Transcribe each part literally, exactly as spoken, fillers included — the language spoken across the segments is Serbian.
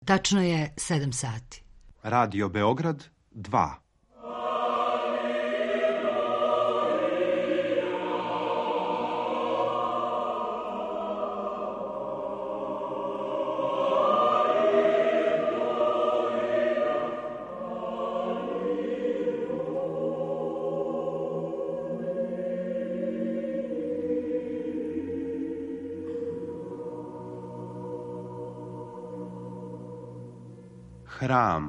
Tačno je sedam sati. Radio Beograd dva. Hram.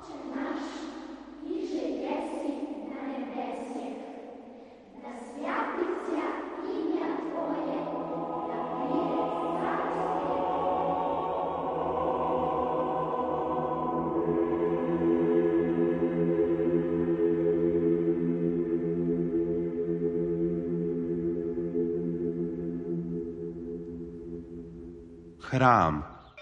Hram.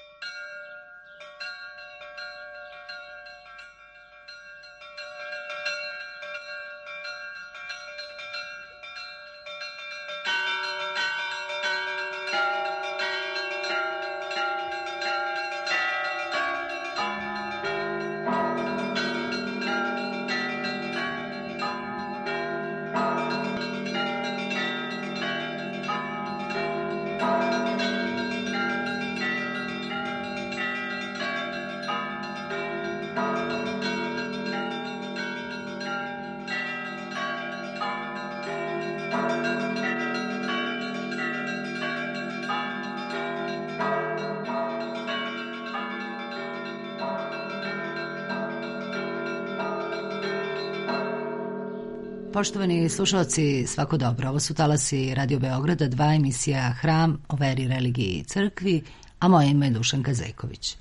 Poštovani slušalci, svako dobro. Ovo su talasi Radio Beograda, dva emisija Hram o veri, religiji i crkvi, a moje ime je Dušanka Zejković.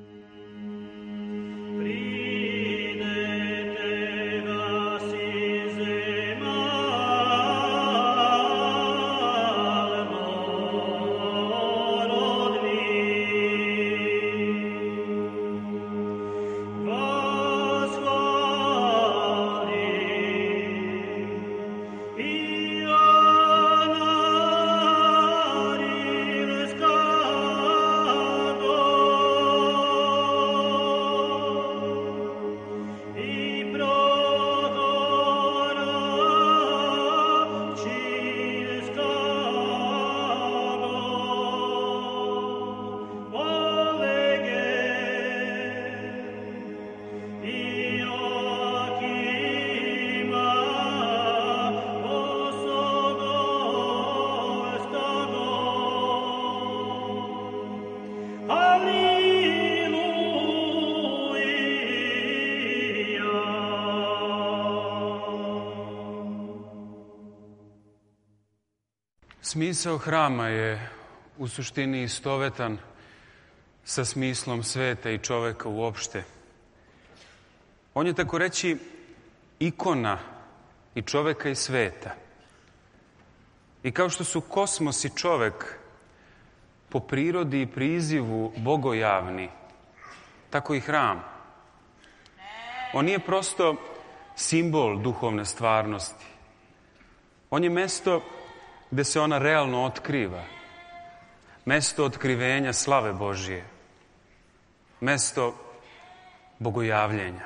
Smisao hrama je u suštini istovetan sa smislom sveta i čoveka uopšte. On je, tako reći, ikona i čoveka i sveta. I kao što su kosmos i čovek po prirodi i prizivu bogojavni, tako i hram. On nije prosto simbol duhovne stvarnosti. On je mesto gde se ona realno otkriva. Mesto otkrivenja slave Božije. Mesto bogojavljenja.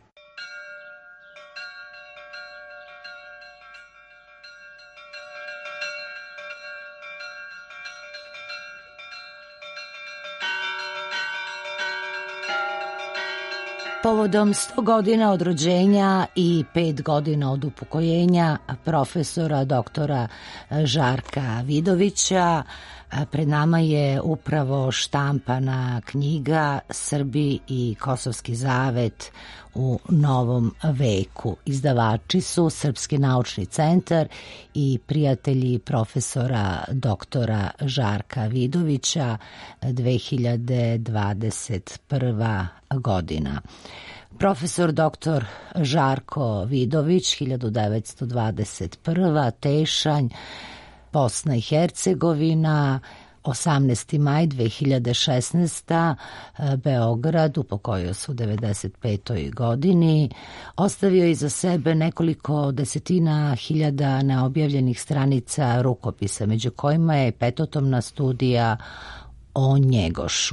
Povodom sto godina od rođenja i pet godina od upokojenja profesora doktora Žarka Vidovića, pred nama je upravo štampana knjiga Srbi i Kosovski zavet u novom veku. Izdavači su Srpski naučni centar i prijatelji profesora doktora Žarka Vidovića, dve hiljade dvadeset prva godina. Profesor doktor Žarko Vidović, hiljadu devetsto dvadeset prva, Tešanj, Bosna i Hercegovina, osamnaesti maj dve hiljade šesnaeste. Beograd, upokojio se u devedeset petoj godini. Ostavio je iza sebe nekoliko desetina hiljada neobjavljenih stranica rukopisa, među kojima je petotomna studija o Njegošu.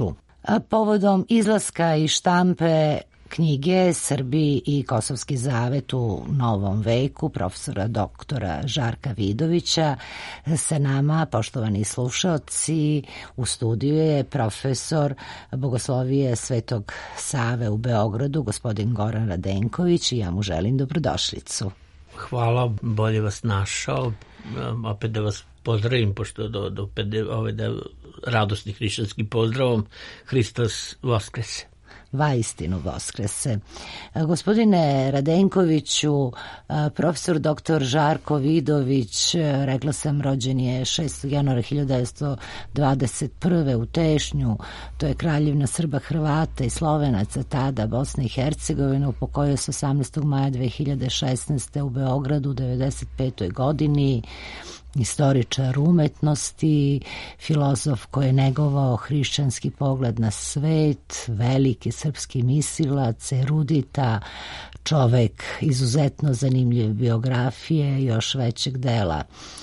Povodom izlaska iz štampe knjige Srbi i Kosovski zavet u novom veku profesora doktora Žarka Vidovića, sa nama, poštovani slušaoci, u studiju je profesor Bogoslovije Svetog Save u Beogradu, gospodin Goran Radenković, i ja mu želim dobrodošlicu. Hvala, bolje vas našao. Opet da vas pozdravim, pošto do, do ove da radosni hrišćanski pozdravom, Hristos Voskrese. Vaistinu Voskrese. Gospodine Radenkoviću, profesor doktor Žarko Vidović, rekla sam, rođen je šestog januara hiljadu devetsto dvadeset prve u Tešnju, to je kraljevina Srba, Hrvata i Slovenaca, tada Bosne i Hercegovine, upokojio se osamnaestog maja dve hiljade šesnaeste. u Beogradu u devedeset petoj godini. Istoričar umetnosti, filozof koji je negovao hrišćanski pogled na svet, veliki srpski mislilac, erudita, čovek izuzetno zanimljive biografije i još većeg dela.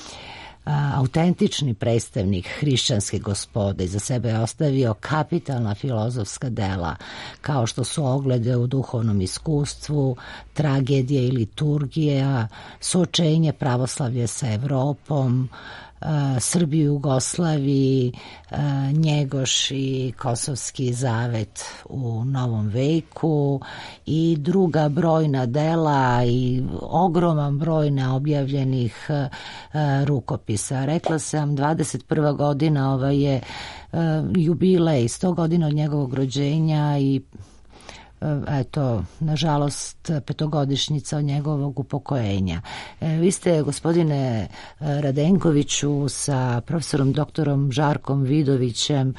Autentični predstavnik hrišćanske gospode, iza sebe je ostavio kapitalna filozofska dela kao što su Oglede u duhovnom iskustvu, Tragedije i liturgija, Suočenje pravoslavlja sa Evropom, Srbiji, Jugoslaviji, Njegoš i Kosovski zavet u novom veku i druga brojna dela i ogroman broj neobjavljenih rukopisa. Rekla sam, dvadeset prva godina ovaj je jubilej, sto godina od njegovog rođenja i eto, nažalost, petogodišnjica od njegovog upokojenja. Vi ste, gospodine Radenkoviću, sa profesorom doktorom Žarkom Vidovićem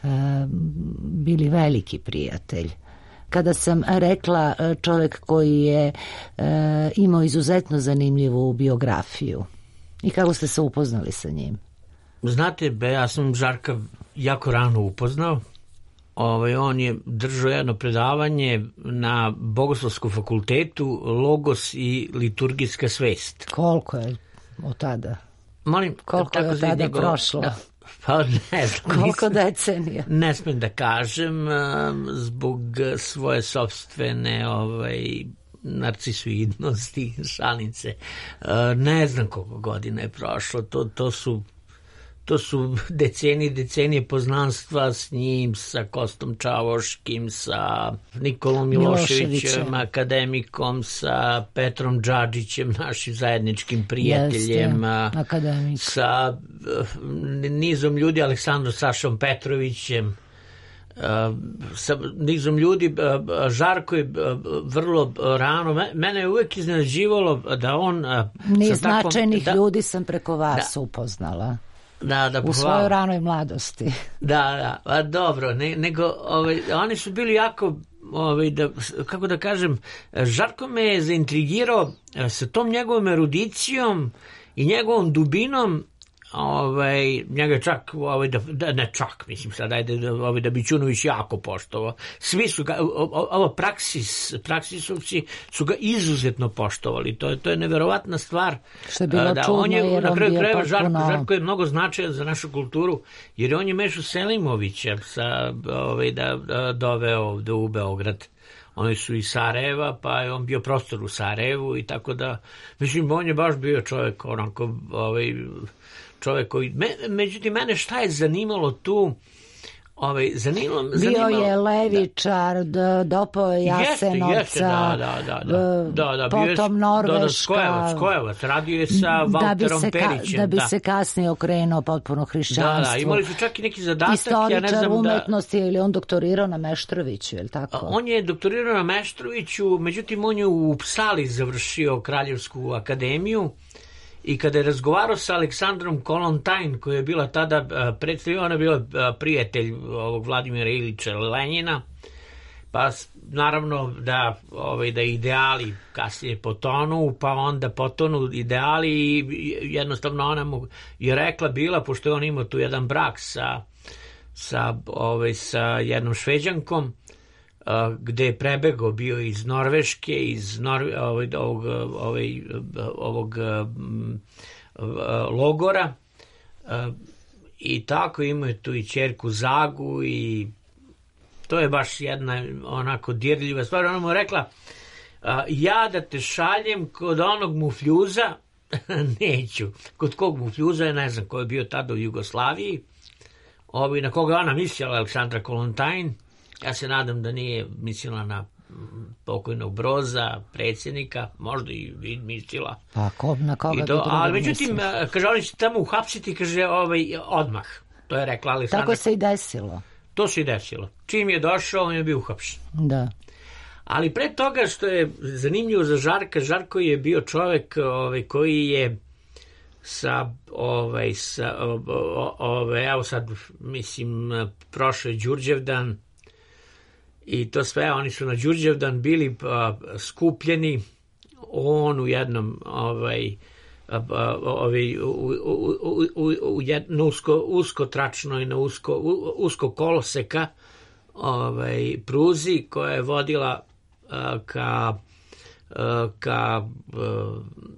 bili veliki prijatelj. Kada sam rekla čovek koji je imao izuzetno zanimljivu biografiju, i kako ste se upoznali sa njim? Znate, be, ja sam Žarka jako rano upoznao. Ovaj, on je držao jedno predavanje na Bogoslovskom fakultetu, Logos i liturgijska svest. Koliko je od tada? Molim, koliko je od tada nego, prošlo? Da, pa ne znam. Koliko decenija? Ne smem da kažem, zbog svoje sopstvene ovaj, narcisoidnosti, šalice. Ne znam koliko godina je prošlo, to, to su To su decenije, decenije poznanstva s njim, sa Kostom Čavoškim, sa Nikolom Miloševićem, Miloševićem, akademikom, sa Petrom Džadžićem, našim zajedničkim prijateljem, Jeste, sa nizom ljudi, Aleksandrom Sašom Petrovićem, sa nizom ljudi. Žarko je vrlo rano, mene je uvek iznenađivalo da on... Niz značajnih da, ljudi sam preko vas da, upoznala. Da, da, u svojoj ranoj mladosti. Da, da, a dobro, ne, nego ovaj, oni su bili jako, ovaj, da, kako da kažem, Žarko me je zaintrigirao sa tom njegovom erudicijom i njegovom dubinom. Ovaj, njega čak, ovaj, da, da, ne čak, mislim sad, ajde, ovaj, da Bićunović jako poštovao. Svi su ga, ovo praksis, praksisovci su ga izuzetno poštovali. To je, to je neverovatna stvar. Što je bilo da, čudno, on je, jer na kraju krajeva, potpuno... Žarko, Žarko je mnogo značajan za našu kulturu, jer on je Mešu Selimovića sa, ovaj, da, da doveo ovde u Beograd. Oni su iz Sarajeva, pa je on bio prostor u Sarajevu i tako da, mislim, on je baš bio čovjek, onako, ovaj, čovjek koji, me, međutim, mene šta je zanimalo tu, ovaj, zanimalo, bio zanimalo, je levičar, da, dopao je Jasenovca, jeste, da, da, da, da, da, da, potom Norveška, da, da, Skojevac, Skojevac, radio je sa Valterom da Perićem. Da bi se kasnije okrenuo potpuno hrišćanstvu. Da, da, imali su čak i neki zadatak. Istoričar ja ne znam umetnosti, da... ili on doktorirao na Meštroviću, je li tako? On je doktorirao na Meštroviću, međutim on je u Upsali završio Kraljevsku akademiju. I kada je razgovarao sa Aleksandrom Kolontajn, koja je bila tada predstavljena, ona je bila prijatelj ovog Vladimira Ilića Lenjina, pa naravno da, ovaj, da ideali kasnije potonu, pa onda potonu ideali i jednostavno ona mu je rekla bila, pošto je on imao tu jedan brak sa, sa, ovaj, sa jednom Šveđankom, gde je prebegao bio iz Norveške, iz Norve, ovaj, ovog, ovaj, ovog um, logora, uh, i tako imao je tu i ćerku Zagu i To je baš jedna onako dirljiva stvar. Ona mu je rekla, ja da te šaljem kod onog mufljuza, neću. Kod kog mufljuza, ne znam ko je bio tada u Jugoslaviji, ovi, na koga ona mislila, Aleksandra Kolontajn. Ja se nadam da nije mislila na pokojnog Broza, predsjednika, možda i mislila. Pa ko, na koga bi drugo ali međutim, mislila? kaže, oni će tamo uhapsiti, kaže, ovaj, odmah. To je rekla Aleksandra. Tako se i desilo. To se i desilo. Čim je došao, on je bio uhapšen. Da. Ali pre toga što je zanimljivo za Žarka, Žarko je bio čovjek ovaj, koji je sa, ovaj, sa ovaj, evo sad, mislim, prošao je Đurđevdan i to sve, oni su na Đurđevdan bili a, skupljeni, on u jednom ovaj, Ovi, u, u, u, u, u jedno usko, usko tračnoj na usko, usko koloseka ovaj, pruzi koja je vodila uh, ka, uh, ka uh,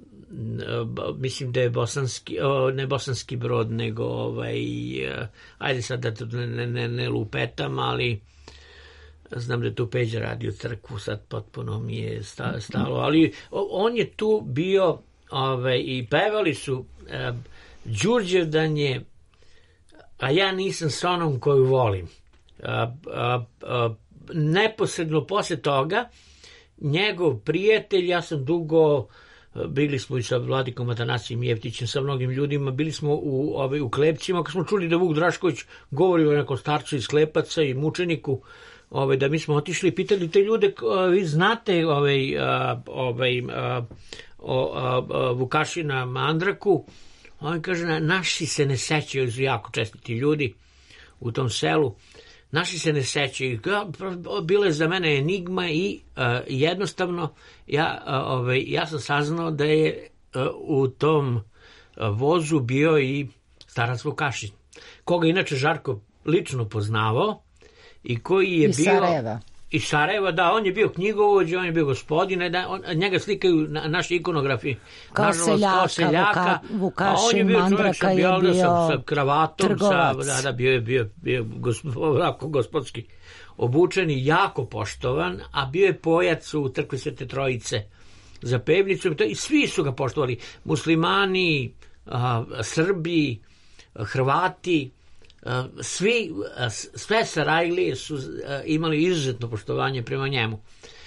mislim da je bosanski, uh, ne bosanski Brod, nego ovaj, uh, ajde sad da to ne, ne, ne lupetam, ali znam da je tu Peđa radio crkvu, sad potpuno mi je stalo, ali on je tu bio. Ove, i pevali su e, Đurđevdan je, a ja nisam s onom koju volim. A, a, a, neposredno posle toga njegov prijatelj, ja sam dugo, bili smo i sa Vladikom Atanasijem Jeftićem, sa mnogim ljudima, bili smo u, ove, u Klepcima, kad smo čuli da Vuk Drašković govori o nekom starcu iz Klepaca i mučeniku, ove, da mi smo otišli i pitali te ljude, vi znate ovaj, ovaj, o a, a, Vukašina Mandraku, on kaže, naši se ne sećaju, jako čestiti ljudi u tom selu, naši se ne sećaju, bilo je za mene enigma i a, jednostavno ja, a, ovaj, ja sam saznao da je a, u tom a, vozu bio i starac Vukašin, koga inače Žarko lično poznavao i koji je iz bio... Sarajeva. Iz Sarajeva, da, on je bio knjigovođa, on je bio gospodin, da, on, njega slikaju na, naši ikonografi. Kao seljaka, kao seljaka Vuka, Vukašin Mandraka je bio sa, sa kravatom, trgovac. Sa, da, da, bio je bio, bio ovako gospodski obučen i jako poštovan, a bio je pojac u crkvi Svete Trojice za pevnicu i svi su ga poštovali. Muslimani, a, Srbi, Hrvati, svi, sve Sarajlije su imali izuzetno poštovanje prema njemu.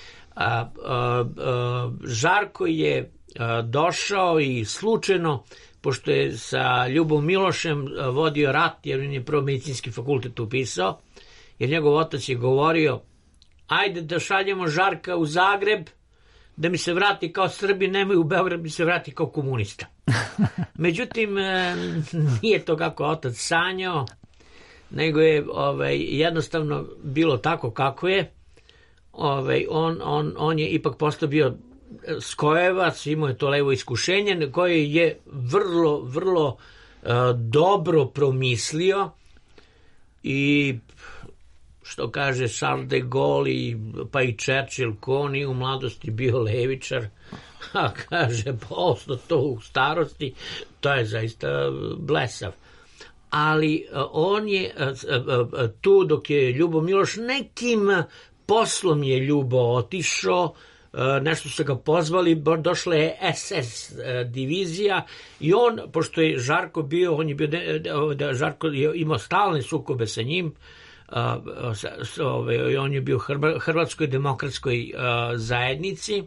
Žarko je došao i slučajno, pošto je sa Ljubom Milošem vodio rat, jer on je prvo medicinski fakultet upisao, jer njegov otac je govorio, ajde da šaljemo Žarka u Zagreb, da mi se vrati kao Srbi, nemoj u Beograd, mi se vrati kao komunista. Međutim, nije to kako otac sanjao, nego je ovaj, jednostavno bilo tako kako je. Ovaj, on, on, on je ipak postao bio skojevac, imao je to levo iskušenje koje je vrlo, vrlo uh, dobro promislio i što kaže Charles de Gaulle i, pa i Churchill, ko on je u mladosti bio levičar, a kaže posle to u starosti, to je zaista blesav. Ali on je tu dok je Ljubo Miloš nekim poslom je Ljubo otišao, nešto su ga pozvali, došla je es es divizija i on, pošto je Žarko bio, on je bio, Žarko je imao stalne sukobe sa njim, on je bio u Hrvatskoj demokratskoj zajednici,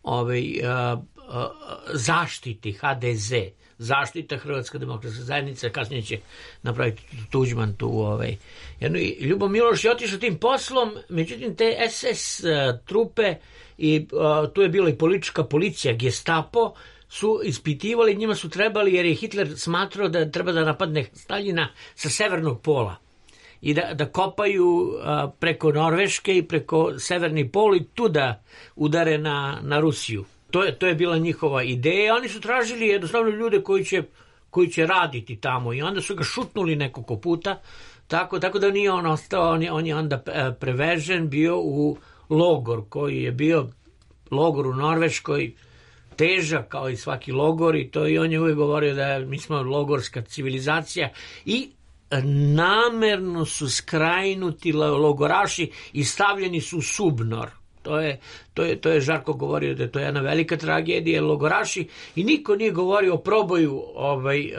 zaštiti ha de ze, zaštita Hrvatska demokratska zajednica, kasnije će napraviti Tuđman tu. Ovaj. Ljubo Miloš je otišao tim poslom, međutim te es es trupe i uh, tu je bila i politička policija, Gestapo, su ispitivali, njima su trebali, jer je Hitler smatrao da treba da napadne Staljina sa severnog pola i da, da kopaju uh, preko Norveške i preko severni pol i tu da udare na, na Rusiju. To je, to je bila njihova ideja. Oni su tražili jednostavno ljude koji će, koji će raditi tamo i onda su ga šutnuli nekoliko puta, tako, tako da nije on ostao, on je, on je onda prevežen bio u logor koji je bio logor u Norveškoj, težak kao i svaki logor i to i on je uvijek govorio da mi smo logorska civilizacija i namerno su skrajnuti logoraši i stavljeni su u subnor. To je, to, je, to je Žarko govorio da je to jedna velika tragedija, logoraši, i niko nije govorio o proboju ovaj,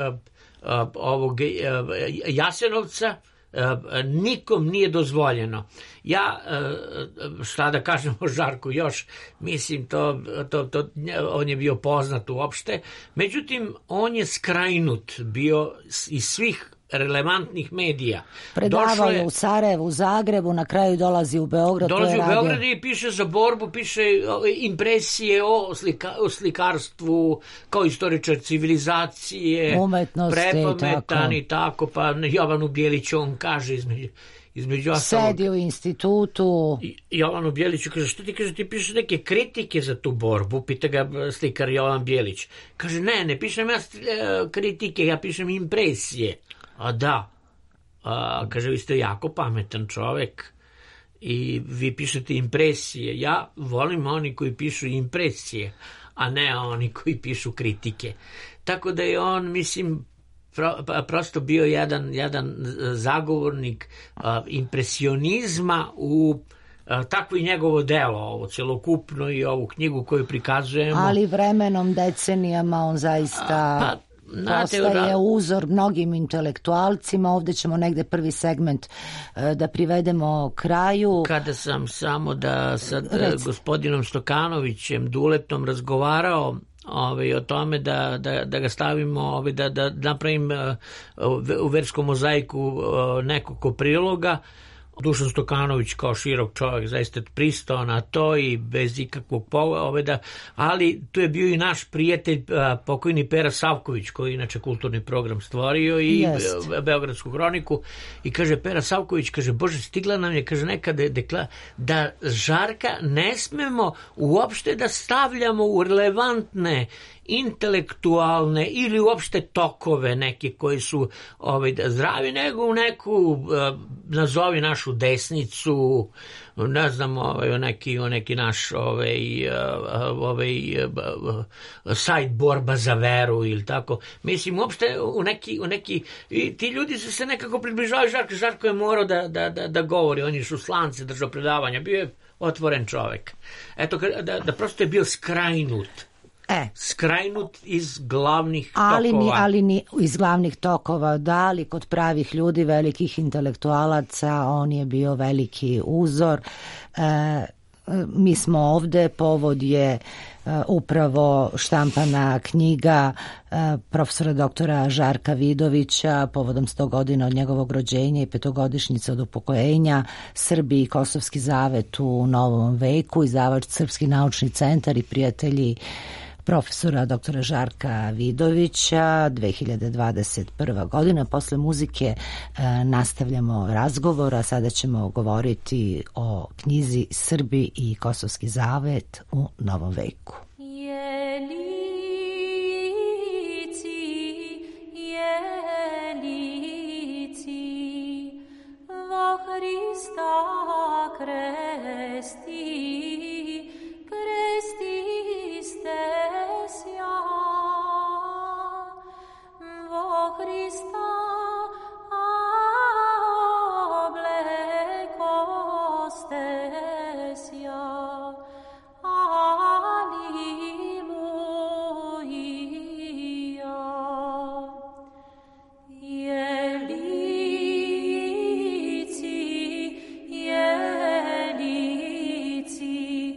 ovog Jasenovca, nikom nije dozvoljeno. Ja, šta da kažem o Žarku još, mislim, to, to, to, on je bio poznat uopšte, međutim, on je skrajnut bio iz svih relevantnih medija. Predavao je u Sarajevu, u Zagrebu, na kraju dolazi u Beograd. Dolazi u Beograd i piše za borbu, piše impresije o, slika, o slikarstvu, kao istoričar civilizacije, umetnosti, prepametan tako. I tako, pa Jovanu Bjeliću on kaže između, između ostalog. Sedi u institutu. Jovanu Bjeliću kaže, što ti kaže, ti pišeš neke kritike za tu borbu, pita ga slikar Jovan Bjelić. Kaže, ne, ne pišem ja kritike, ja pišem impresije. A da, a, kaže, vi ste jako pametan čovek i vi pišete impresije. Ja volim oni koji pišu impresije, a ne oni koji pišu kritike. Tako da je on, mislim, pro, prosto bio jedan, jedan zagovornik a, impresionizma u a, takvo i njegovo delo, ovo celokupno i ovu knjigu koju prikazujemo. Ali vremenom, decenijama on zaista... A, pa, postaje uzor mnogim intelektualcima. Ovdje ćemo negde prvi segment da privedemo kraju. Kada sam samo da sa gospodinom Stokanovićem Duletom razgovarao ovaj, o tome da, da, da ga stavimo, ovaj, da, da napravim u verskom mozaiku nekoliko priloga, Dušan Stokanović kao širok čovjek zaista pristao na to i bez ikakvog poveda, ali tu je bio i naš prijatelj pokojni Pera Savković, koji inače kulturni program stvorio i Jest. Beogradsku hroniku, i kaže Pera Savković, kaže, Bože, stigla nam je, kaže, nekada dekla, da Žarka ne smemo uopšte da stavljamo u relevantne intelektualne ili uopšte tokove neke koji su ovaj, zdravi, nego u neku, uh, nazovi našu desnicu, ne znam, ovaj, neki, neki naš ovaj, uh, ovaj, uh, sajt borba za veru ili tako. Mislim, uopšte u neki, u neki i ti ljudi su se nekako približavali Žarko. Žarko je morao da, da, da, da govori, oni su slanci, držao predavanja, bio je otvoren čovek. Eto, da, da prosto je bio skrajnut. E. Skrajnut iz glavnih ali tokova. Ni, ali ni iz glavnih tokova, da, ali kod pravih ljudi, velikih intelektualaca, on je bio veliki uzor. E, mi smo ovde, povod je uh, upravo štampana knjiga uh, profesora doktora Žarka Vidovića povodom sto godina od njegovog rođenja i petogodišnjice od upokojenja, Srbi i Kosovski zavet u novom veku, izdavač Srpski naučni centar i prijatelji profesora doktora Žarka Vidovića, dve hiljade dvadeset prva godina. Posle muzike e, nastavljamo razgovor, a sada ćemo govoriti o knjizi Srbi i Kosovski zavet u novom veku. Jelici, jelici, vo Hrista kresti, kresti stesja, vo Hrista obleko stesja, Aliluja. Jelici, jelici,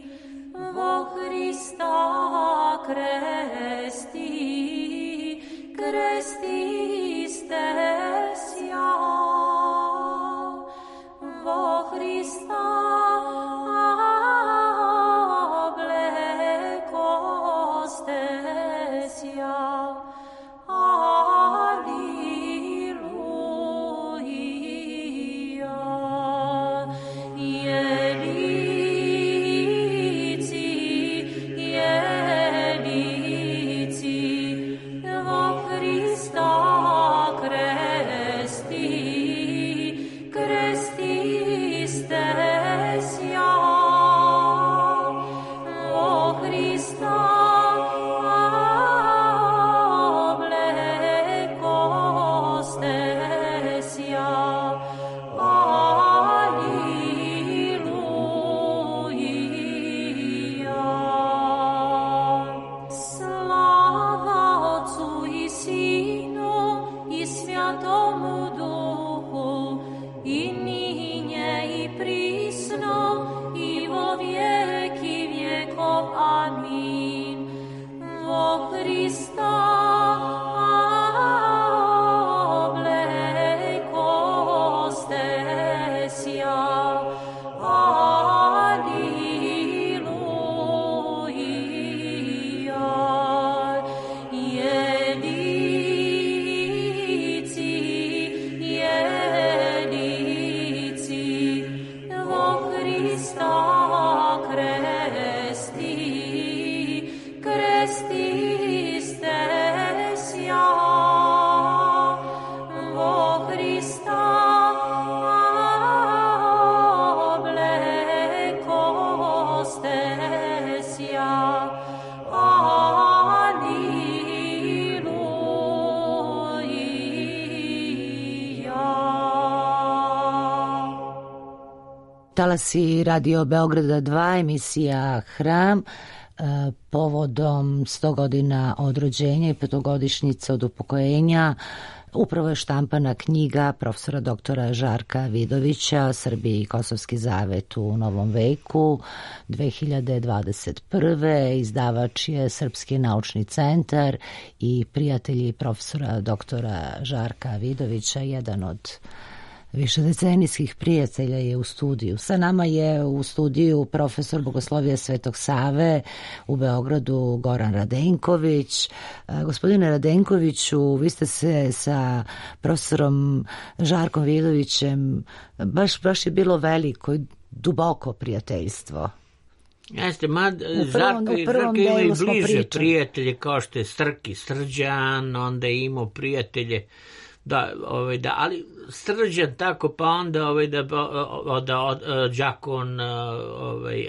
talasi Radio Beograda dva, emisija Hram, povodom sto godina od rođenja i petogodišnjice od upokojenja. Upravo je štampana knjiga profesora doktora Žarka Vidovića Srbiji i Kosovski zavet u novom veku dve hiljade dvadeset prve. Izdavač je Srpski naučni centar i prijatelji profesora doktora Žarka Vidovića, jedan od višedecenijskih prijatelja je u studiju. Sa nama je u studiju profesor Bogoslovija Svetog Save u Beogradu Goran Radenković. Gospodine Radenkoviću, vi ste se sa profesorom Žarkom Vidovićem, baš, baš je bilo veliko i duboko prijateljstvo. Jeste, mad, Žarko ima i bliže priča. Prijatelje kao što je Strki Srđan, onda je imao prijatelje da, ovaj, da, ali Srđan tako, pa onda ovaj, da, da od, Đakon, ovaj,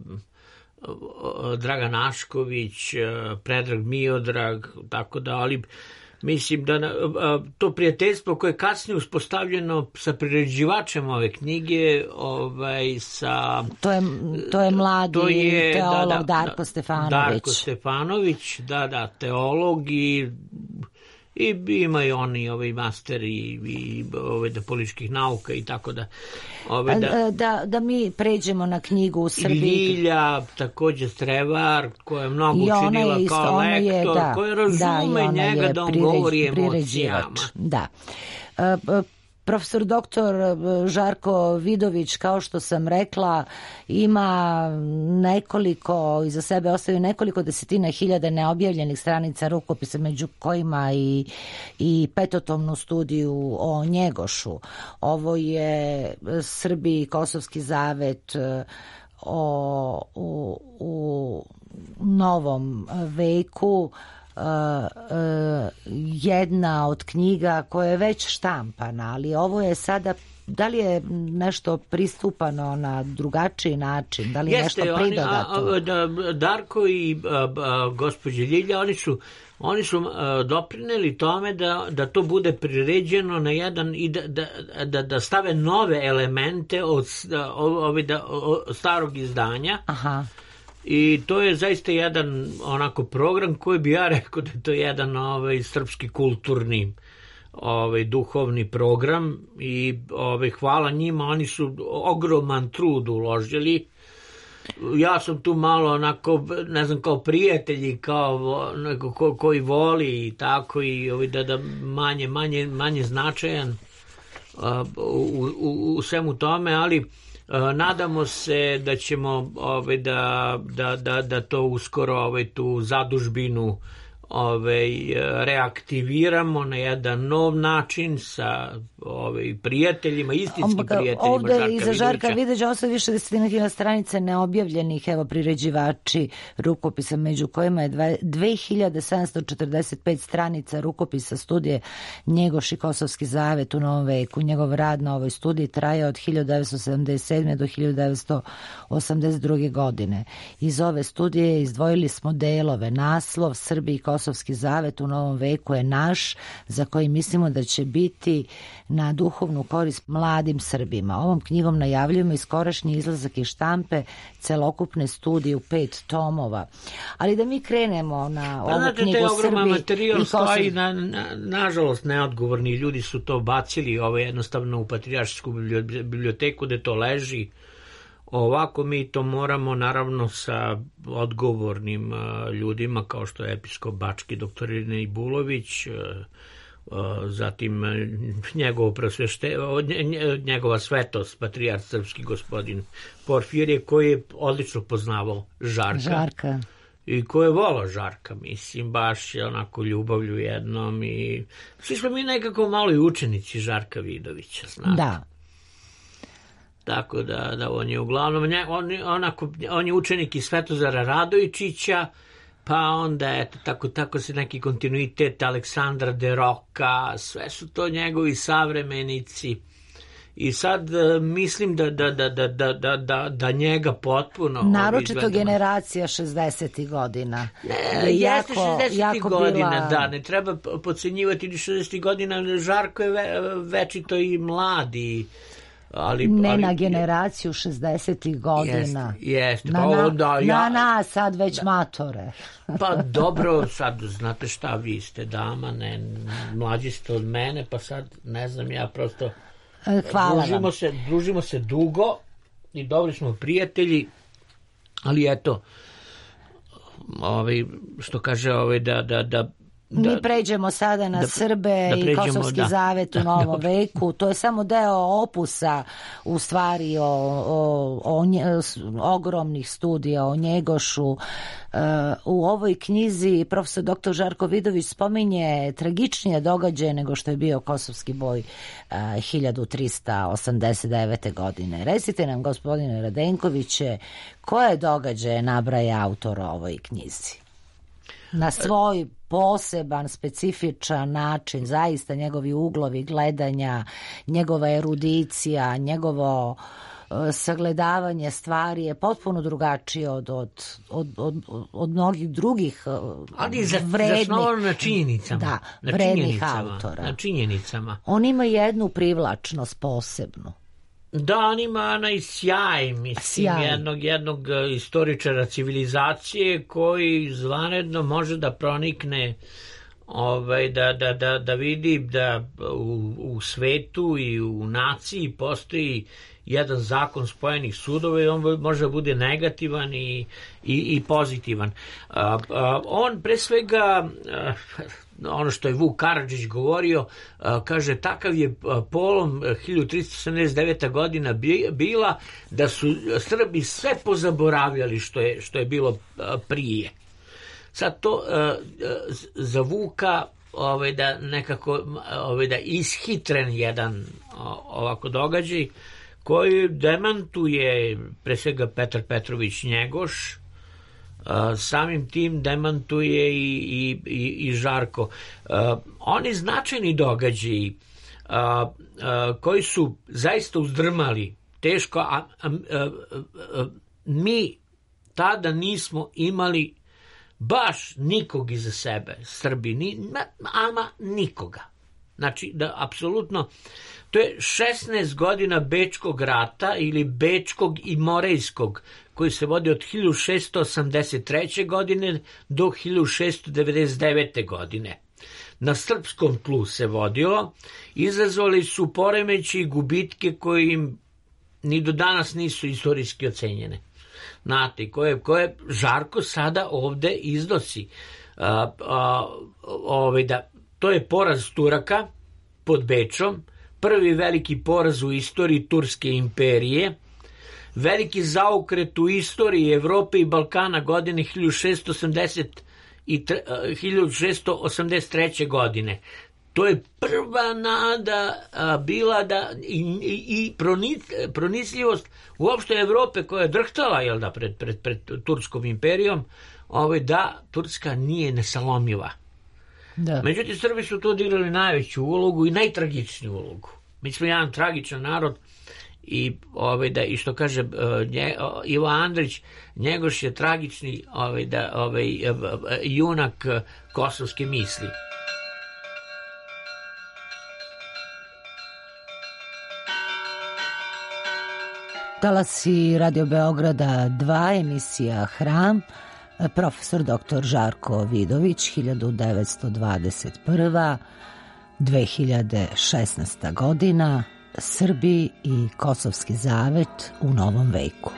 Dragan Ašković, Predrag Miodrag, tako da, ali mislim da to prijateljstvo koje je kasnije uspostavljeno sa priređivačem ove knjige, ovaj, sa... To je, to je mladi to je, teolog da, da, Darko Stefanović. Darko Stefanović, da, da, teolog i... I imaju oni ovaj master i, i ovaj da političkih nauka i tako da, ovaj da, da da mi pređemo na knjigu u Srbiji. Lilja, također Strevar, koja je mnogo učinila isto, kao lektor, je, da, koja razume da, njega da on priređ, govori emocijama. Da. Uh, Profesor doktor Žarko Vidović, kao što sam rekla, ima nekoliko, iza sebe ostavio nekoliko desetina hiljada neobjavljenih stranica rukopisa, među kojima i, i petotomnu studiju o Njegošu. Ovo je Srbiji i Kosovski zavet o, u, u novom veku, Uh, uh, jedna od knjiga koja je već štampana, ali ovo je sada, da li je nešto pristupano na drugačiji način, da li je Jeste, nešto pridodato? Oni, a, a, Darko i gospođa Ljilja, oni su oni su a, doprineli tome da, da to bude priređeno na jedan i da, da, da, da stave nove elemente od, od, od, od starog izdanja. Aha. I to je zaista jedan onako program koji bi ja rekao da je to jedan ovaj srpski kulturni ovaj duhovni program i ovaj hvala njima, oni su ogroman trud uložili. Ja sam tu malo onako, ne znam, kao prijatelji, kao neko ko, koji voli i tako i ovaj da, da manje manje manje značajan uh, u, u, u svemu tome, ali nadamo se da ćemo ovaj, da, da, da, da to uskoro ovaj, tu zadužbinu ovaj, reaktiviramo na jedan nov način sa ovaj, prijateljima, istinskim prijateljima. Ovde Žarka iza Žarka Vidovića ostaje više desetina hiljada stranica neobjavljenih, evo, priređivači rukopisa, među kojima je dve hiljade sedamsto četrdeset pet stranica rukopisa studije Njegoš i Kosovski zavet u novom veku. Njegov rad na ovoj studiji traje od hiljadu devetsto sedamdeset sedme do hiljadu devetsto osamdeset druge. godine. Iz ove studije izdvojili smo delove. Naslov Srbiji i Kosovski zavet u novom veku je naš, za koji mislimo da će biti na duhovnu korist mladim Srbima. Ovom knjigom najavljujemo iskorašnji izlazak iz štampe celokupne studije u pet tomova. Ali da mi krenemo na ovu Znate, knjigu Srbiji Srbiji materijal i Kosov... stoji, na, na, nažalost neodgovorni ljudi su to bacili ovo jednostavno u Patrijaršsku biblioteku gde to leži. Ovako mi to moramo naravno sa odgovornim uh, ljudima kao što je episkop Bački doktor Irinej Bulović, uh, uh, zatim uh, njegov prosvešte, uh, njegova svetost patrijarh srpski gospodin Porfirije, koji je odlično poznavao Žarka. Žarka. I ko je volao Žarka, mislim, baš je onako ljubavlju jednom i svi smo mi nekako malo i učenici Žarka Vidovića, znate. Da. Tako da, da on je uglavnom, on, onako, on je učenik iz Svetozara Radojičića, pa onda eto, tako, tako se neki kontinuitet Aleksandra de Roka, sve su to njegovi savremenici. I sad mislim da, da, da, da, da, da, da njega potpuno... Naročito generacija šezdesetih godina. Ne, jeste šezdesetih godina, bila... da, ne treba podcenjivati ni šezdesetih godina, Žarko je ve, večito i mladi. ali, ne ali, na generaciju šezdesetih godina. Jest, jest. Na, Pa na, onda ja- na nas sad već Da. matore. Pa dobro, sad znate šta, vi ste dama, ne, mlađi ste od mene, pa sad ne znam, ja prosto E, Hvala družimo vam. se, družimo se dugo i dobri smo prijatelji, ali eto, ovaj, što kaže ovaj, da, da, da Da, Mi pređemo sada na da- Srbe da i pređemo, Kosovski da. zavet u Da, novom dobro. veku. To je samo deo opusa u stvari o, o, o nje- s- ogromnih studija o Njegošu. E, u ovoj knjizi profesor doktor Žarko Vidović spominje tragičnije događaje nego što je bio Kosovski boj e, hiljadu trista osamdeset devete. godine. Recite nam, gospodine Radenkoviće, koje događaje nabraja autor o ovoj knjizi? Na svoj poseban, specifičan način, zaista njegovi uglovi gledanja, njegova erudicija, njegovo e, sagledavanje stvari je potpuno drugačije od, od, od, od, od mnogih drugih e, ali za, vrednih, zasnovano na činjenicama. da, na vrednih činjenicama, autora. Na činjenicama. On ima jednu privlačnost posebnu. Da, on ima onaj sjaj, mislim, Sjaj. jednog, jednog e, istoričara civilizacije koji zvanredno može da pronikne, ovaj, da, da, da, da vidi da u, u svetu i u naciji postoji jedan zakon spojenih sudova i on može da bude negativan i, i, i pozitivan. A, a, on pre svega, a, ono što je Vuk Karadžić govorio, a, kaže, takav je a, polom hiljadu trista osamdeset devete. godina bi, bila da su Srbi sve pozaboravljali što je, što je bilo a, prije. Sad to a, a, za Vuka ovaj, da nekako ovaj, da ishitren jedan o, ovako događaj koji demantuje pre svega Petar Petrović Njegoš, a, samim tim demantuje i, i, i, i Žarko. A, oni značajni događaji a, a, koji su zaista uzdrmali teško, a, a, a, a mi tada nismo imali baš nikog iza sebe, Srbi, ni, ama nikoga. Znači, da, apsolutno, to je šesnaest godina Bečkog rata ili Bečkog i Morejskog, koji se vodi od hiljadu šessto osamdeset treće. godine do hiljadu šessto devedeset devete. godine. Na srpskom tlu se vodio, izazvali su poremeći i gubitke koji im ni do danas nisu istorijski ocenjene. Znate, koje, koje Žarko sada ovde iznosi. A, a, ovaj, da, to je poraz Turaka pod Bečom, prvi veliki poraz u istoriji Turske imperije, veliki zaokret u istoriji Evrope i Balkana godine hiljadu šessto osamdeset i hiljadu šessto osamdeset treće. godine. To je prva nada a, bila da i, i, i pronic, pronicljivost uopšte Evrope koja je drhtala, jel da, pred, pred, pred Turskom imperijom, ovaj, da Turska nije nesalomiva. Da. Međutim, Srbi su to odigrali najveću ulogu i najtragičniju ulogu. Mi smo jedan tragičan narod i, ovaj, da, i što kaže uh, nje, uh, Ivo Andrić, Njegoš je tragični ovaj, da, ovaj, uh, junak uh, kosovske misli. Talasi Radio Beograda dva, emisija Hram, profesor doktor Žarko Vidović, hiljadu devetsto dvadeset prva. do dve hiljade šesnaesta. godina, Srbi i Kosovski zavet u novom veku.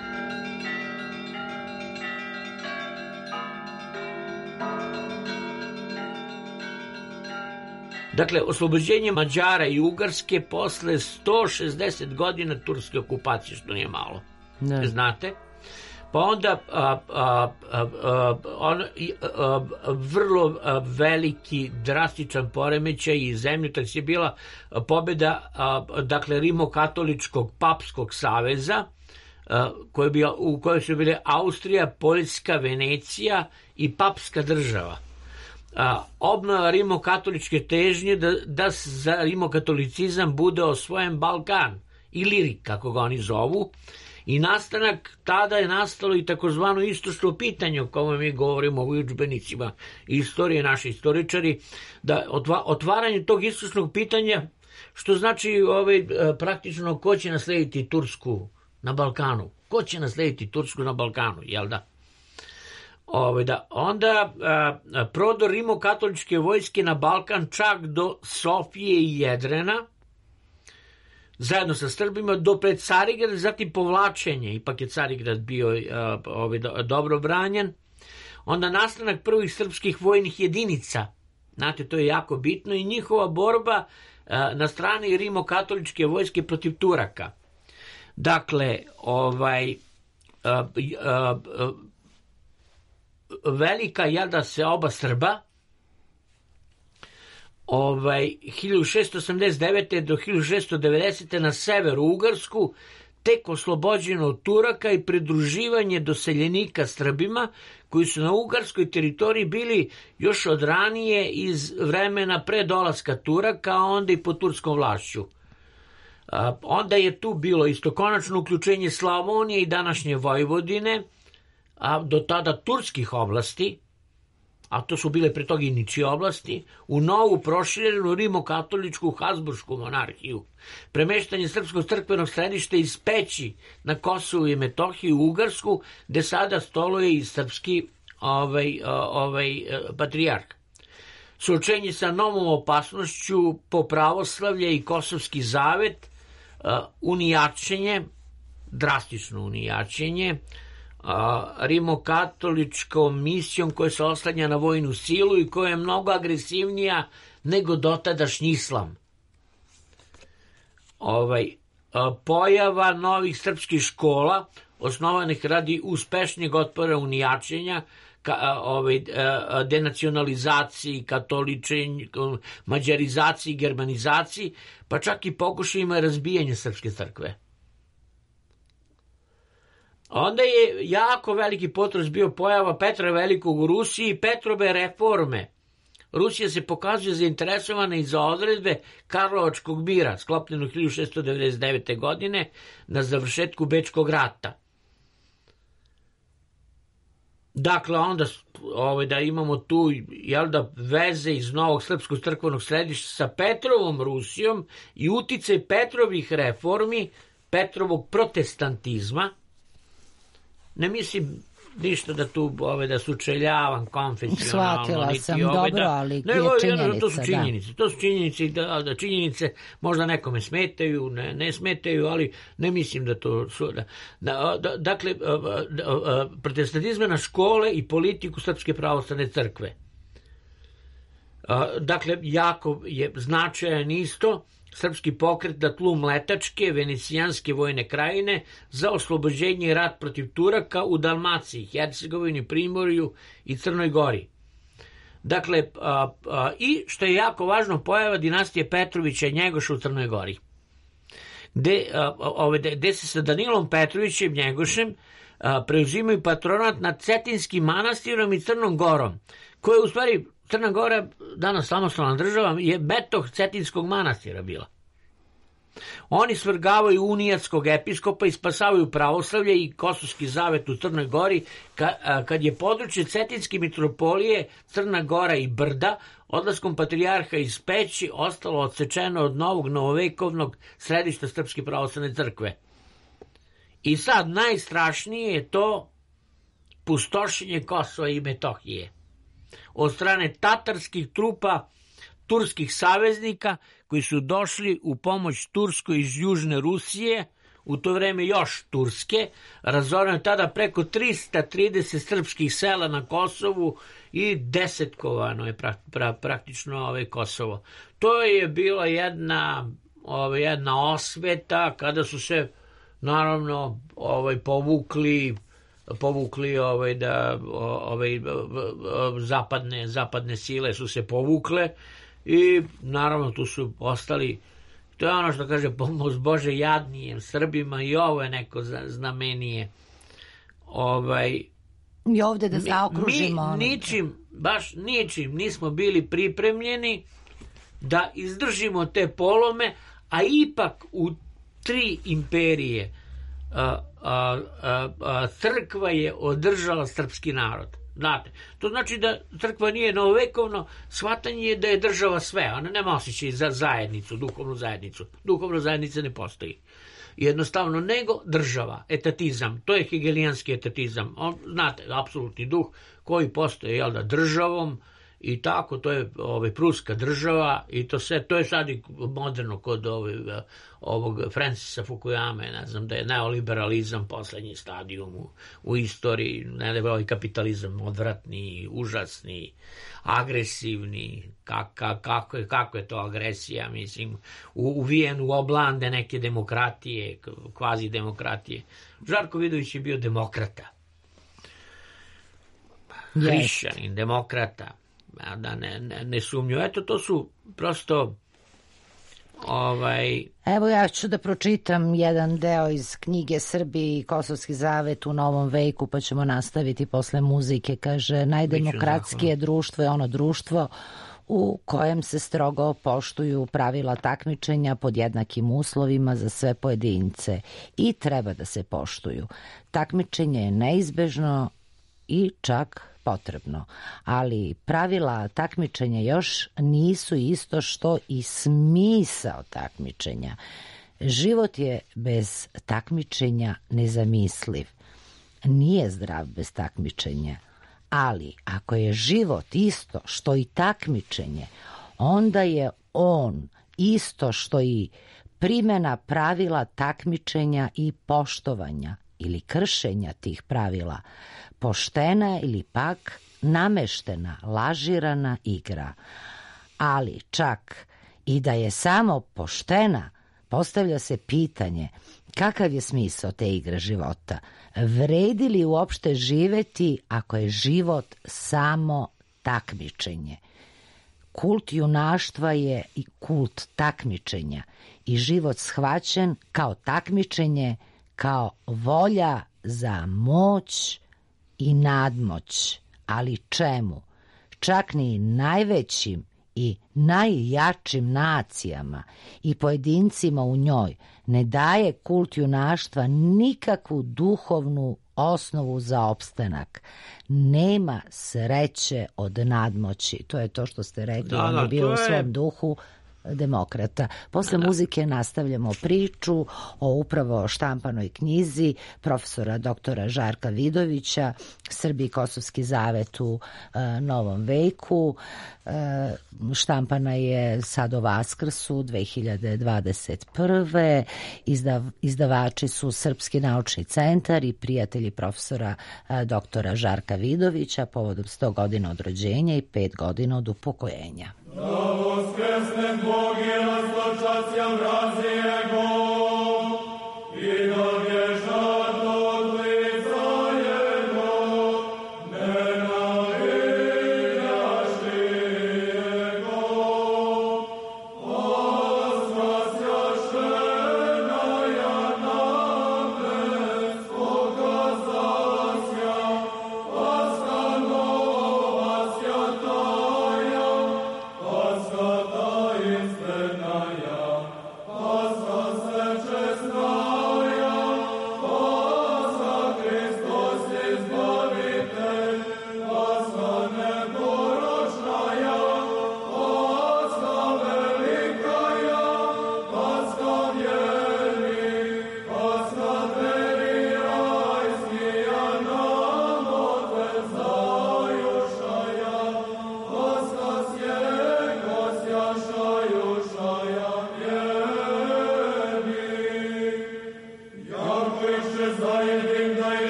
Dakle, oslobođenje Mađara i Ugarske posle sto šezdeset godina turske okupacije, što nije malo. Ne. Znate? Pa onda a, a, a, a, on, a, a, vrlo a, veliki, drastičan poremećaj i zemljotres je bila pobjeda a, dakle, Rimokatoličkog papskog saveza, a, koje bi, u kojoj su bile Austrija, Poljska, Venecija i papska država. A, obnova rimokatoličke težnje da, da za rimokatolicizam bude osvojen Balkan, Ilirik, kako ga oni zovu, i nastanak, tada je nastalo i takozvano istočno pitanje o kome mi govorimo u udžbenicima istorije, naši istoričari, da otva, otvaranje tog istočnog pitanja Što znači ovaj, praktično ko će naslediti Tursku na Balkanu? Ko će naslediti Tursku na Balkanu, jel da? Ove, da. Onda a, prodor rimokatoličke vojske na Balkan čak do Sofije i Jedrena, zajedno sa Srbima, do pred Carigrad, zatim povlačenje, ipak je Carigrad bio a, ove, do, dobro branjen. Onda nastanak prvih srpskih vojnih jedinica, znate, to je jako bitno, i njihova borba a, na strani rimokatoličke vojske protiv Turaka. Dakle, ovaj... A, a, a, velika jada se oba Srba, ovaj, hiljadu šesto osamdeset devete. do hiljadu šesto devedesete. na severu Ugarsku, tek oslobođeno od Turaka i pridruživanje doseljenika Srbima, koji su na ugarskoj teritoriji bili još od ranije iz vremena pre dolaska Turaka, a onda i pod turskom vlašću. A, onda je tu bilo isto konačno uključenje Slavonije i današnje Vojvodine, a do tada turskih oblasti, a to su bile pre toga i ničije oblasti, u novu proširenu rimokatoličku Habsburšku monarhiju. Premeštanje srpskog crkvenog središta iz Peći na Kosovu i Metohiji u Ugarsku, gde sada stoluje i srpski ovaj, ovaj, patrijarh. Suočenje sa novom opasnošću po pravoslavlje i Kosovski zavet, unijačenje, drastično unijačenje, rimokatoličkom misijom koja se oslanja na vojnu silu i koja je mnogo agresivnija nego dotadašnji islam. Ovaj, pojava novih srpskih škola osnovanih radi uspešnijeg otpora unijačenja, ka, ovaj, denacionalizaciji, katoličenju, mađarizaciji, germanizaciji, pa čak i pokušajima razbijanja srpske crkve. Onda je jako veliki potres bio pojava Petra Velikog u Rusiji i Petrove reforme. Rusija se pokazuje zainteresovana i za odredbe Karlovačkog mira, sklopljenog hiljadu šesto devedeset devete. godine na završetku Bečkog rata. Dakle, onda ovaj, da imamo tu jel da, veze iz novog srpskog crkvenog središta sa Petrovom Rusijom i uticaj Petrovih reformi, Petrovog protestantizma. Ne mislim ništa da tu ove, da sučeljavam konfesionalno. Shvatila sam, ove, dobro, da, ali ne, je ove, činjenica. To su činjenice. Da. To su činjenice, da, da činjenice možda nekome smetaju, ne, ne smetaju, ali ne mislim da to su... Da, da, da, dakle, protestantizma na škole i politiku Srpske pravoslavne crkve. Dakle, jako je značajan isto srpski pokret na tlu Mletačke, venecijanske vojne krajine za oslobođenje i rat protiv Turaka u Dalmaciji, Hercegovini, Primorju i Crnoj Gori. Dakle, a, a, i što je jako važno, pojava dinastije Petrovića i Njegoša u Crnoj Gori, gde, a, ove, gde se sa Danilom Petrovićem Njegošem a, preuzimaju patronat nad Cetinskim manastirom i Crnom Gorom, koja je u stvari Crna Gora, danas samostalna država, je metoh Cetinskog manastira bila. Oni svrgavaju unijatskog episkopa i spasavaju pravoslavlje i Kosovski zavet u Crnoj Gori, kad je područje Cetinske mitropolije, Crna Gora i Brda, odlaskom patrijarha iz Peći, ostalo odsečeno od novog novovekovnog središta Srpske pravoslavne crkve. I sad najstrašnije je to pustošenje Kosova i Metohije od strane tatarskih trupa, turskih saveznika koji su došli u pomoć Turskoj iz Južne Rusije, u to vreme još Turske, razoreno tada preko trista trideset srpskih sela na Kosovu i desetkovano je pra, pra, praktično ove Kosovo. To je bila jedna, ove, jedna osveta kada su se naravno ovaj, povukli povukli ovaj da ovaj zapadne zapadne sile su se povukle i naravno tu su ostali, to je ono što kaže pomoć Bože jadnijem Srbima, i ovo je neko znamenije. Ovaj i ovde da zaokružimo, mi ničim, baš ničim nismo bili pripremljeni da izdržimo te polome, a ipak u tri imperije a, a, a, a, crkva je održala srpski narod. Znate, to znači da crkva nije novovekovno, shvatanje je da je država sve, ona nema osjećaj za zajednicu, duhovnu zajednicu. Duhovna zajednica ne postoji. Jednostavno, nego država, etatizam, to je hegelijanski etatizam. On, znate, apsolutni duh koji postoje, jel da, državom i tako, to je ovaj, pruska država i to sve, to je sad i moderno kod ovaj, ovog Francisa Fukuyame, ne znam, da je neoliberalizam poslednji stadijum u, u istoriji, ne da je ovaj kapitalizam odvratni, užasni, agresivni, kako, kako, je, kako je to agresija, mislim, u, uvijen u oblande neke demokratije, kvazi demokratije. Žarko Vidović je bio demokrata. Hrišćanin, demokrata. Da ne, ne, ne sumnju. Eto, to su prosto ovaj... Evo ja ću da pročitam jedan deo iz knjige Srbi i Kosovski zavet u novom veku, pa ćemo nastaviti posle muzike. Kaže, najdemokratskije društvo je ono društvo u kojem se strogo poštuju pravila takmičenja pod jednakim uslovima za sve pojedince i treba da se poštuju. Takmičenje je neizbežno i čak potrebno, ali pravila takmičenja još nisu isto što i smisao takmičenja. Život je bez takmičenja nezamisliv. Nije zdrav bez takmičenja, ali ako je život isto što i takmičenje, onda je on isto što i primjena pravila takmičenja i poštovanja ili kršenja tih pravila, poštena ili pak nameštena, lažirana igra. Ali čak i da je samo poštena, postavlja se pitanje kakav je smisao te igre života? Vredi li uopšte živeti ako je život samo takmičenje? Kult junaštva je i kult takmičenja i život shvaćen kao takmičenje, kao volja za moć i nadmoć, ali čemu? Čak ni najvećim i najjačim nacijama i pojedincima u njoj ne daje kult junaštva nikakvu duhovnu osnovu za opstanak. Nema sreće od nadmoći. To je to što ste rekli, da, on je bio u svom je... duhu demokrata. Posle da. muzike nastavljamo priču o upravo štampanoj knjizi profesora doktora Žarka Vidovića, Srbi i Kosovski zavet u e, novom veku. E, štampana je sad o Vaskrsu dve hiljade dvadeset prve. Izdav, izdavači su Srpski naučni centar i prijatelji profesora e, doktora Žarka Vidovića povodom sto godina od rođenja i pet godina od upokojenja. Da voskresne Bogi razločacija mrazi Jego i da bježat od lica Jego, ne navijaš Jego. Osvasjaštena jadna Bleskoga zasja, Paskanova sjataja, Pascata ispred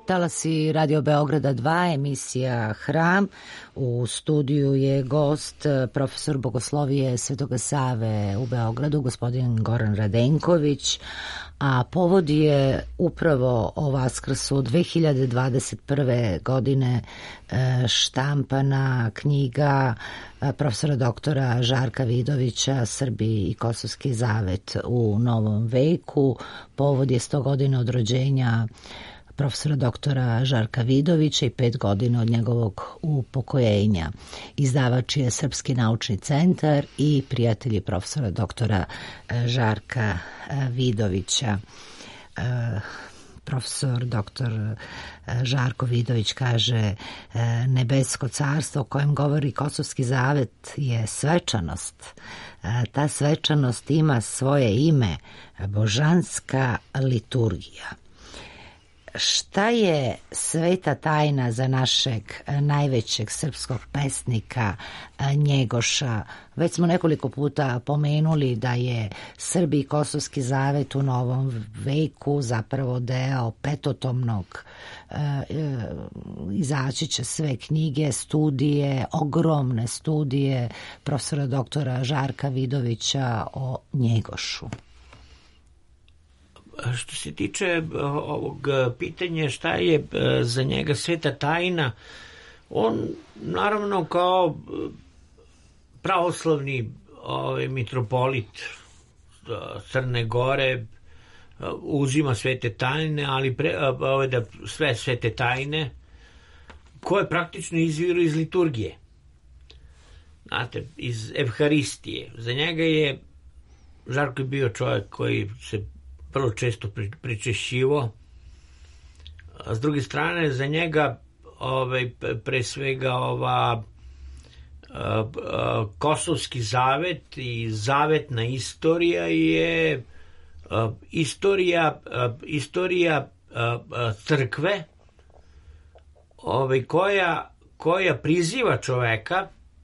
talasi Radio Beograda dva, emisija Hram. U studiju je gost profesor bogoslovije Svetoga Save u Beogradu, gospodin Goran Radenković, a povod je upravo o Vaskrsu dve hiljade dvadeset prve godine štampana knjiga profesora doktora Žarka Vidovića Srbi i Kosovski zavet u novom veku. Povod je sto godina od rođenja profesora doktora Žarka Vidovića i pet godina od njegovog upokojenja. Izdavač je Srpski naučni centar i prijatelji profesora doktora Žarka Vidovića. Profesor doktor Žarko Vidović kaže: nebesko carstvo o kojem govori Kosovski zavet je svečanost. Ta svečanost ima svoje ime, božanska liturgija. Šta je sveta tajna za našeg najvećeg srpskog pesnika Njegoša? Već smo nekoliko puta pomenuli da je Srbi i Kosovski zavet u novom veku zapravo deo petotomnog, izaći će sve knjige, studije, ogromne studije profesora doktora Žarka Vidovića o Njegošu. Što se tiče ovog pitanja šta je za njega sveta tajna, on naravno kao pravoslavni ovaj, mitropolit Crne Gore uzima svete tajne, ali pre, ovaj, da sve svete tajne koje praktično izviru iz liturgije. Znate, iz Evharistije. Za njega je, Žarko je bio čovjek koji se vrlo često pričešćivo. A s druge strane, za njega ovaj, pre svega ova a, a, Kosovski zavet i zavetna istorija je a, istorija, a, istorija a, a, crkve ovaj, koja, koja priziva čoveka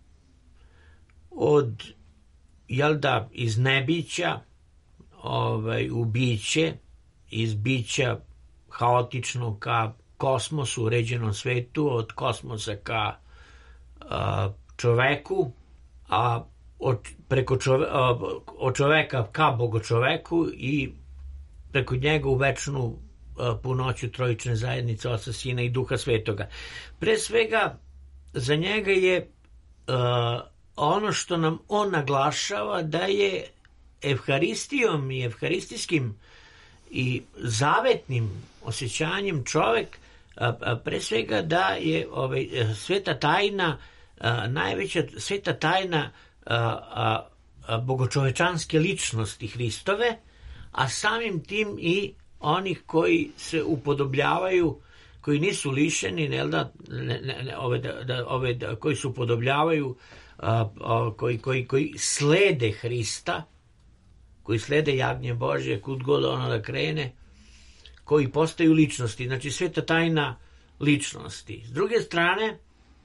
od, jel da, iz nebića ovaj, u biće, iz bića haotično ka kosmosu, uređenom svetu, od kosmosa ka a, čoveku, a od, preko čove, a, od čoveka ka bogočoveku i preko njega u večnu a, punoću trojične zajednice Oca, Sina i Duha Svetoga. Pre svega, za njega je a, ono što nam on naglašava da je Evharistijom i evharistijskim i zavetnim osjećanjem čovek a, a, pre svega da je ovaj, sveta tajna a, najveća sveta tajna a, a, a, bogočovečanske ličnosti Hristove, a samim tim i onih koji se upodobljavaju, koji nisu lišeni, ne, da, ne, ne, ove, da, da, ove, da, koji se upodobljavaju, a, a, koji, koji, koji slede Hrista, koji slede jagnje Božje, kud god ono da krene, koji postaju ličnosti, znači sveta tajna ličnosti. S druge strane,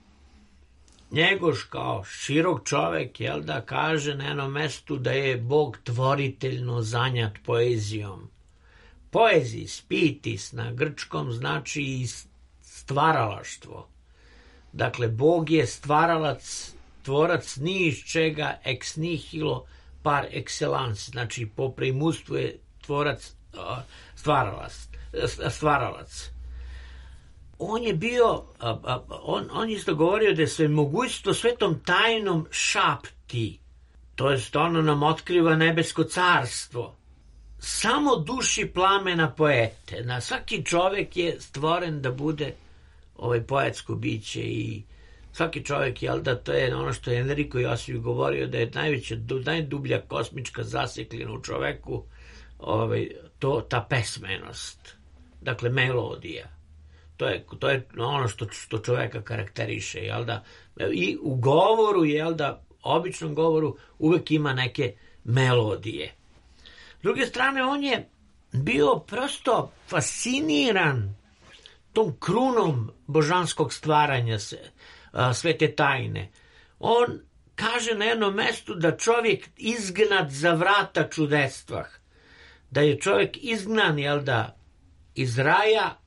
Njegoš kao širok čovek, jel da, kaže na jednom mestu da je Bog tvoriteljno zanjat poezijom. Poezis, pitis na grčkom znači i stvaralaštvo. Dakle, Bog je stvaralac, tvorac ni iz čega, ex nihilo par excellence, znači po preimustvu je tvorac stvaralac. stvaralac. On je bio, on, on isto govorio da je sve mogućstvo svetom tajnom šapti, to jest ono nam otkriva nebesko carstvo. Samo duši plamena poete. Na svaki čovek je stvoren da bude ovaj poetsko biće i svaki čovjek, jel da, to je ono što je Enrico Josif govorio, da je najveća, najdublja kosmička zaseklina u čoveku, ovaj, to, ta pesmenost, dakle melodija. To je, to je ono što, što čoveka karakteriše, jel da, i u govoru, jel da, običnom govoru uvek ima neke melodije. S druge strane, on je bio prosto fasciniran tom krunom božanskog stvaranja se, a, svete tajne. On kaže na jednom mestu da čovjek izgnat za vrata čudestvah, da je čovjek izgnan, jel da, iz raja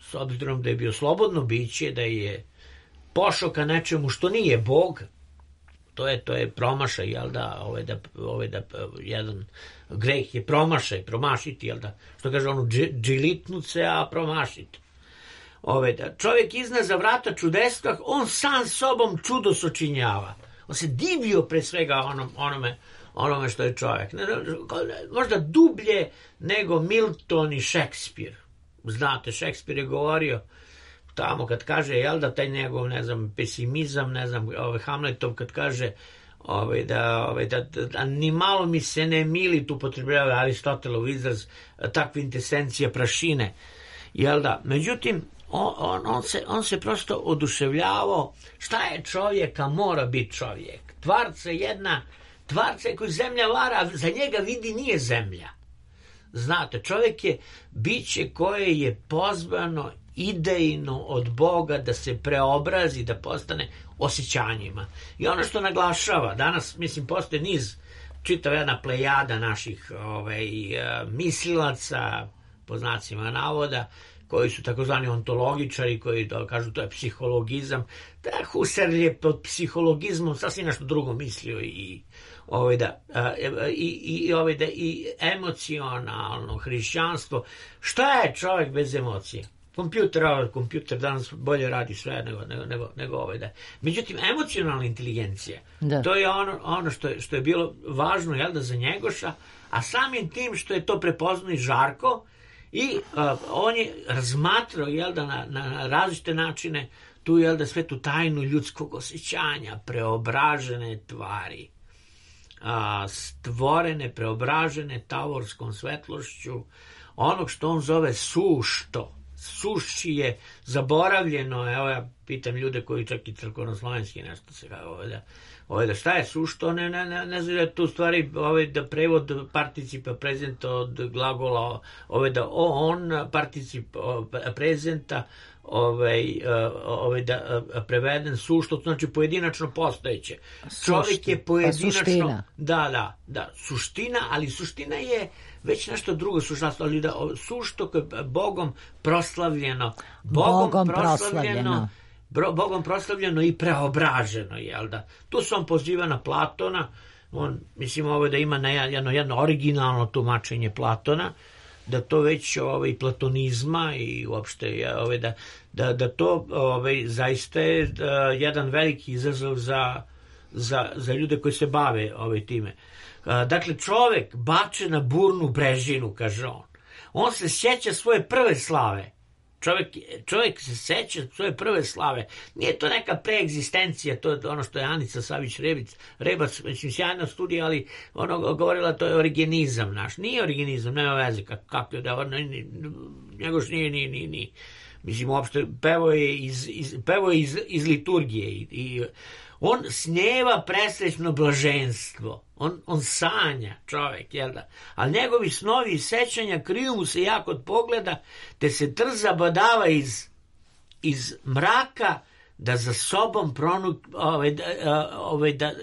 s obzirom da je bio slobodno biće, da je pošao ka nečemu što nije Bog, to je to je promašaj, jel da, ovaj da ovaj da jedan greh je promašaj, promašiti, jel da, što kaže ono džilitnut se, a promašiti. Ovaj da čovjek iznad vrata čudestva, on sam sobom čudo sočinjava. On se divio pre svega onom, onome, onome što je čovjek. Ne, možda dublje nego Milton i Šekspir. Znate, Šekspir je govorio tamo kad kaže, jel da, taj njegov, ne znam, pesimizam, ne znam, ovaj Hamletov kad kaže ovaj, da, ovaj, da, da ni malo mi se ne mili, tu potrebljava Aristotelov izraz, ta kvintesencija prašine, jel da, međutim, on, on, on, se, on se prosto oduševljavao šta je čovjeka, mora biti čovjek. Tvarca jedna, tvarca je koju zemlja vara, za njega vidi nije zemlja. Znate, čovjek je biće koje je pozvano idejno od Boga da se preobrazi, da postane osjećanjima. I ono što naglašava, danas, mislim, postoje niz, čitava jedna plejada naših ovaj, mislilaca, po znacima navoda, koji su takozvani ontologičari, koji to, kažu to je psihologizam. Da, Husserl je pod psihologizmom sasvim nešto drugo mislio i ovaj da i i ovaj da i emocionalno hrišćanstvo. Šta je čovjek bez emocije? Kompjuter, kompjuter danas bolje radi sve nego nego nego, nego ovaj da. Međutim, emocionalna inteligencija, da. To je ono ono što je što je bilo važno, jel da, za Njegoša, a samim tim što je to prepoznao i Žarko. I uh, on je razmatrao, jel da, na, na različite načine tu, jel da, sve tu tajnu ljudskog osjećanja, preobražene tvari, a, stvorene, preobražene tavorskom svetlošću, onog što on zove sušto. Suši je zaboravljeno, evo ja pitam ljude koji čak i crkveno-slovenski nešto se kao ovaj da, ovaj da šta je sušto, ne, ne, ne, ne znam da tu stvari ovaj da prevod participa prezenta od glagola, ovaj da on participa prezenta, ovaj, ovaj da preveden sušto, to znači pojedinačno postojeće. Čovjek je pojedinačno, pa da, da, da, suština, ali suština je već nešto drugo, suština, ali da sušto koje je Bogom proslavljeno, Bogom, Bogom proslavljeno, proslavljeno. Bogom proslavljeno i preobraženo, jel da? Tu se on poziva na Platona, on, mislim, ovo da ima na jedno, jedno originalno tumačenje Platona, da to već ovaj platonizma i uopšte ovaj da da da to ovaj zaista je da, jedan veliki izazov za za za ljude koji se bave ovaj time. A, dakle, čovjek bačen na burnu brežinu, kaže on. On se sjeća svoje prve slave. Čovjek, čovjek se seća svoje prve slave. Nije to neka preegzistencija, to je ono što je Anica Savić-Rebac, Rebac, mislim, sjajna studija, ali ono govorila, to je origenizam naš. Nije origenizam, nema veze, kako, kako da, ono, njegoš nije, nije, nije, nije. Mislim, uopšte, pevo je iz, iz, pevo je iz, iz liturgije i, i on snjeva presrećno blaženstvo. On, on sanja, čovjek, jel da? Ali njegovi snovi i sećanja kriju mu se jako od pogleda, te se trza badava iz, iz mraka da za sobom pronuk, ove, da, ove, da,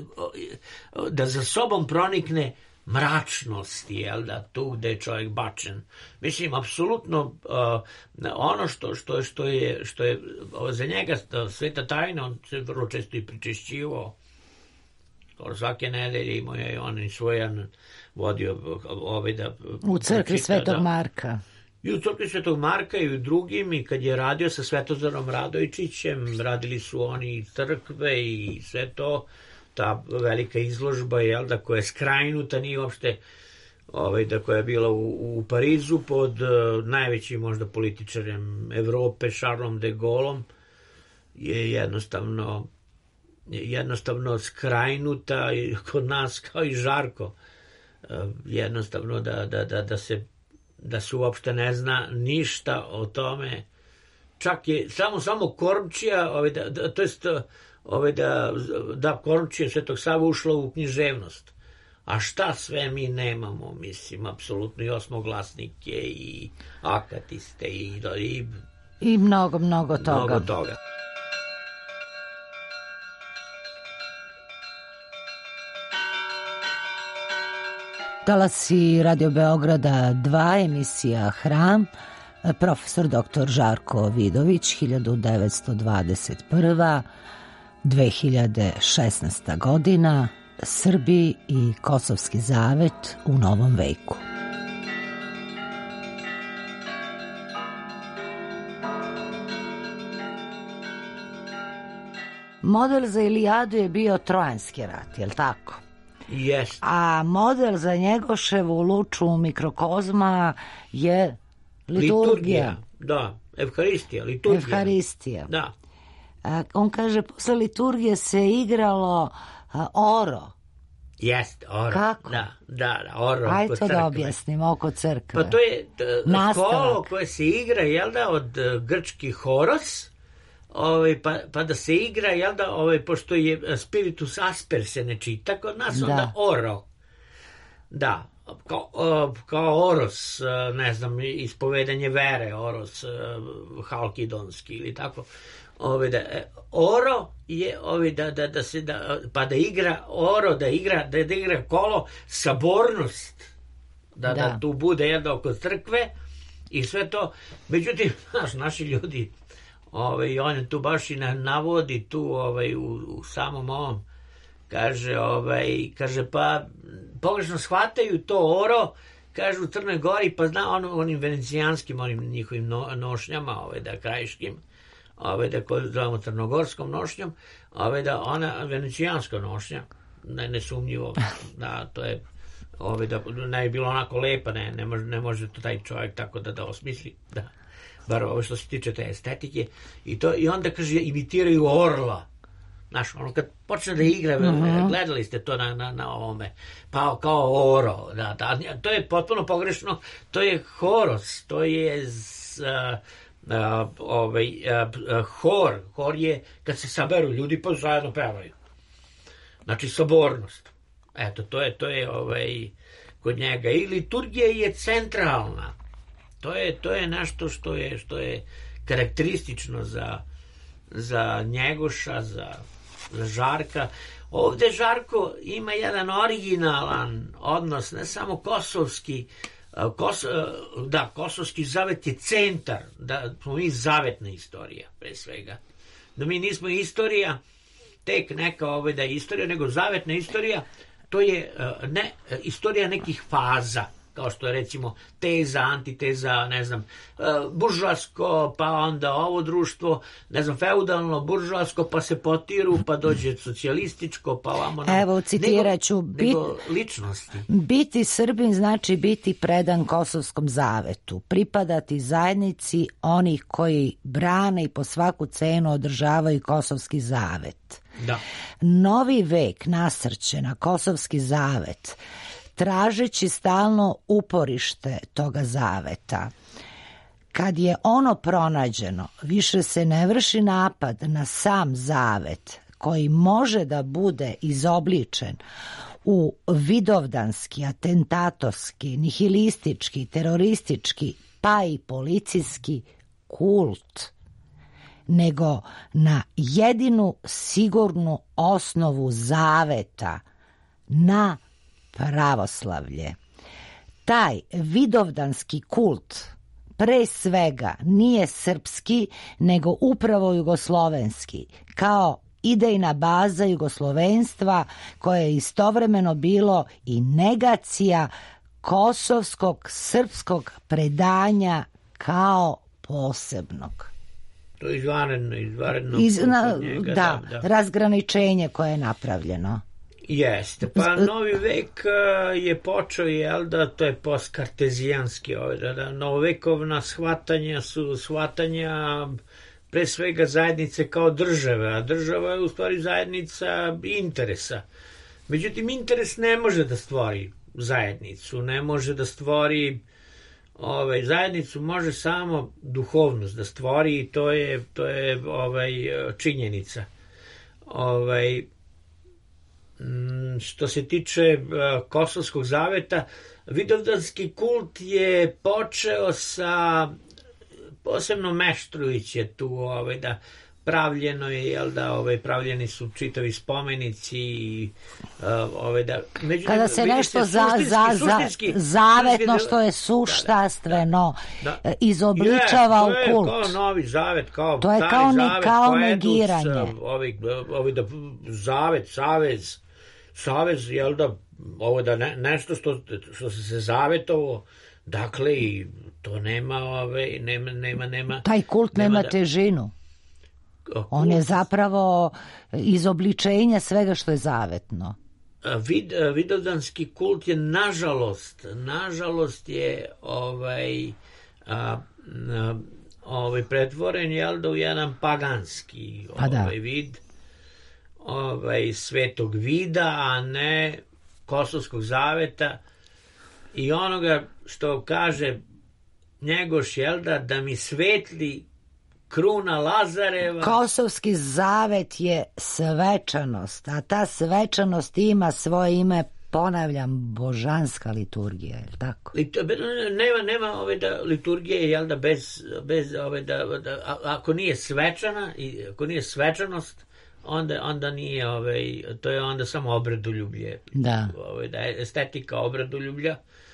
da za sobom pronikne mračnosti, jel da, tu gde je čovjek bačen. Mislim, apsolutno uh, ono što, što, što je, što je za njega sveta tajna, on se vrlo često i pričešćivao. Skoro svake nedelje imao je on i svojan vodio ovaj da... U crkvi Svetog da, Marka. I u crkvi Svetog Marka i u drugim, i kad je radio sa Svetozarom Radojčićem, radili su oni i crkve i sve to, ta velika izložba, jel da, koja je skrajnuta, nije uopšte ovaj, da koja je bila u, u Parizu pod uh, najvećim možda političarem Evrope, Charlesom de Gaulleom, je jednostavno jednostavno skrajnuta i kod nas kao i Žarko, uh, jednostavno da, da, da, da se da se uopšte ne zna ništa o tome. Čak je samo samo Korčija, ovaj, da, da, to jest Ove da, da Korčija Svetog Save ušla u književnost. A šta sve mi nemamo, mislim, apsolutno i osmoglasnike i akatiste i, i, i mnogo, mnogo toga. Mnogo toga. Talasi Radio Beograda dva, emisija Hram. profesor doktor Žarko Vidović, hiljadu devetsto dvadeset prva do dve hiljade šesnaesta godina, Srbi i Kosovski zavet u novom veku. Model za Ilijadu je bio Trojanski rat, je li tako? Jest. A model za Njegoševu luču mikrokozma je liturgija. Liturgija, da. Evharistija, liturgija. Evharistija. Da. A, on kaže, posle liturgije se igralo a, oro. Jest, oro. Kako? Da, da, da oro. Ajde oko to da crkve. objasnimo, oko crkve. Pa to je t- Nastavak. kolo koje se igra, jel da, od uh, grčki horos, ovaj, pa, pa da se igra, jel da, ovaj, pošto je uh, spiritus asper se ne čita kod nas, Da. onda oro. Da, kao, uh, kao oros, uh, ne znam, ispovedanje vere, oros uh, halkidonski ili tako. Ove da, e, oro je ove da, da, da se da, pa da igra oro, da igra, da, da igra kolo, sabornost, da, da. Da. da tu bude jedna oko crkve i sve to. Međutim, znaš, naši ljudi, ove, i on je tu baš i na, navodi tu ovaj, u, u samom ovom, kaže, ovaj, kaže, pa pogrešno shvataju to oro, kažu u Crnoj Gori, pa zna on, onim venecijanskim, onim njihovim no, nošnjama, ovaj, da krajiškim, ove da koju zovemo crnogorskom nošnjom, ove da ona venecijanska nošnja, ne, nesumnjivo, da, to je, ove da ne je bilo onako lepa, ne, ne može, ne može to taj čovjek tako da da osmisli, da, bar ovo što se tiče te estetike, i to, i onda kaže, imitiraju orla, znaš, ono kad počne da igra, uh-huh. gledali ste to na, na, na ovome, pa kao oro, da, da, to je potpuno pogrešno, to je horos, to je z, uh, Uh, ovaj, uh, uh, hor, hor je kad se saberu ljudi pa zajedno pevaju. Znači sabornost. Eto, to je, to je ovaj, kod njega. I liturgija je centralna. To je, to je nešto što je, što je karakteristično za, za Njegoša, za, za Žarka. Ovde Žarko ima jedan originalan odnos, ne samo kosovski, Kos, da, Kosovski zavet je centar, da smo mi zavetna istorija, pre svega. Da mi nismo istorija, tek neka ovaj da je istorija, nego zavetna istorija, to je ne, istorija nekih faza, kao što je recimo teza, antiteza, ne znam, buržoasko, pa onda ovo društvo, ne znam, feudalno, buržoasko, pa se potiru, pa dođe socijalističko, pa ovamo... Evo, citirat ću, nego, nego ličnosti. Biti Srbin znači biti predan Kosovskom zavetu, pripadati zajednici onih koji brane i po svaku cenu održavaju Kosovski zavet. Da. Novi vek nasrće na Kosovski zavet, tražeći stalno uporište toga zaveta. Kad je ono pronađeno, više se ne vrši napad na sam zavet, koji može da bude izobličen u vidovdanski, atentatorski, nihilistički, teroristički, pa i policijski kult, nego na jedinu sigurnu osnovu zaveta, na pravoslavlje. Taj vidovdanski kult pre svega nije srpski, nego upravo jugoslovenski, kao idejna baza jugoslovenstva koje je istovremeno bilo i negacija kosovskog srpskog predanja kao posebnog. To je izvanredno, izvanredno. Iz, na, njega, da, da, da, razgraničenje koje je napravljeno. Jeste, pa novi vek je počeo, jel da, to je postkartezijanski, da, da, novovekovna shvatanja su shvatanja pre svega zajednice kao države, a država je u stvari zajednica interesa. Međutim, interes ne može da stvori zajednicu, ne može da stvori ovaj, zajednicu, može samo duhovnost da stvori i to je, to je ovaj, činjenica. Ovaj, što se tiče uh, Kosovskog zaveta, vidovdanski kult je počeo sa, posebno Meštrović je tu ovaj, da pravljeno je, jel da, ovaj, pravljeni su čitavi spomenici i uh, ovaj, da... Međutim, kada se nešto za, za, za, zavetno što je suštastveno da, da, da. izobličava yes, u kult. To je kao novi zavet, kao to je kao, zavet, kao negiranje. Ovaj, ovaj, da, zavet, savez, savez, jel da, ovo da ne, nešto što, što se zavetovo, dakle, i to nema, ove, nema, nema, nema... Taj kult nema, nema da, težinu. Kult. On je zapravo izobličenje svega što je zavetno. Vid, vidovdanski kult je, nažalost, nažalost je ovaj, a, a, ovaj pretvoren, jel da, u jedan paganski pa da. ovaj vid, ovaj, svetog vida, a ne kosovskog zaveta i onoga što kaže Njegoš, jel da, da mi svetli kruna Lazareva. Kosovski zavet je svečanost, a ta svečanost ima svoje ime, ponavljam, božanska liturgija, je li tako? Nema, nema ove da, liturgije, jel da, bez, bez ove da, da, ako nije svečana, i ako nije svečanost, onda, onda nije, ove, to je onda samo obredoljublje. Da. Ove, da je estetika obredoljublja.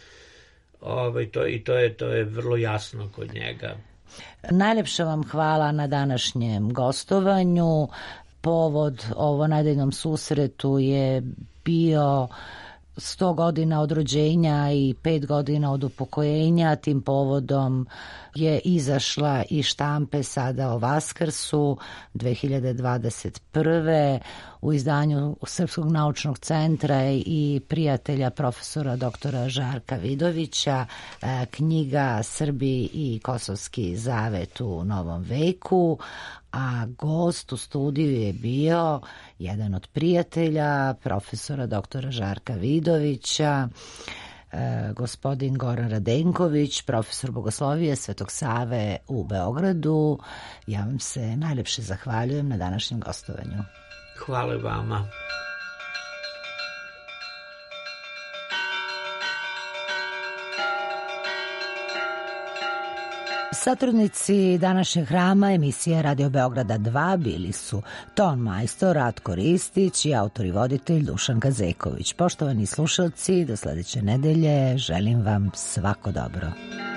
Ove, to, i to je, to je vrlo jasno kod njega. Najlepša vam hvala na današnjem gostovanju. Povod ovo nedeljnom susretu je bio sto godina od rođenja i pet godina od upokojenja. Tim povodom je izašla i štampe sada o Vaskrsu dve hiljade dvadeset prve u izdanju Srpskog naučnog centra i prijatelja profesora doktora Žarka Vidovića, knjiga Srbi i Kosovski zavet u novom veku, a gost u studiju je bio jedan od prijatelja profesora doktora Žarka Vidovića, e, gospodin Goran Radenković, profesor bogoslovije Svetog Save u Beogradu. Ja vam se najlepše zahvaljujem na današnjem gostovanju. Hvala vama. Satrudnici današnjeg hrama emisije Radio Beograda dva bili su ton majstor Ratko Ristić i autor i voditelj Dušan Kazeković. Poštovani slušalci, do sledeće nedelje želim vam svako dobro.